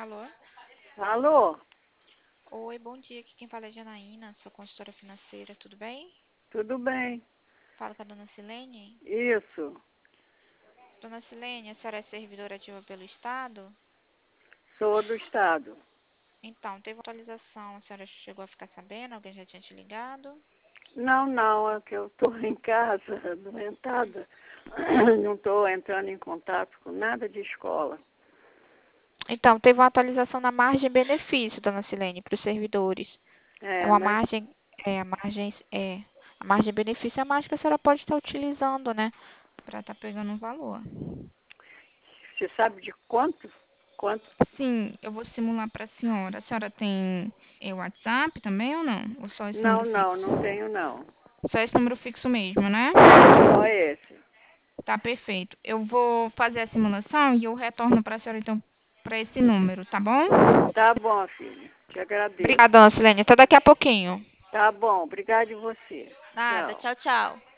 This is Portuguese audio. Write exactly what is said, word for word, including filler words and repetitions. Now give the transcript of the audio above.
Alô? Alô, Oi, bom dia. Aqui quem fala é Janaína, sou consultora financeira, tudo bem? tudo bem? Falo com a dona Silene. Isso, Dona Silene, a senhora é servidora ativa pelo Estado? sou do estado. Então, teve uma atualização, a senhora chegou a ficar sabendo? Alguém já tinha te ligado? Não, não, é que eu estou em casa, doentada. Não estou entrando em contato com nada de escola. Então, teve uma atualização na margem benefício, dona Silene, para os servidores. É É, uma mas margem, é, a margem, é, a margem benefício é a margem que a senhora pode estar utilizando, né? Para estar pegando um valor. você sabe de quanto? Quanto? Sim, eu vou simular para a senhora. A senhora tem é, WhatsApp também ou não? Ou só esse Não, número não, fixo? não tenho não. Só esse número fixo mesmo, né? Só esse. Tá perfeito. Eu vou fazer a simulação e eu retorno para a senhora então para esse número, tá bom? Tá bom, filha. Te agradeço. Obrigada, dona Silene. Até daqui a pouquinho. Tá bom, obrigado de você. Nada, Tchau. tchau, tchau.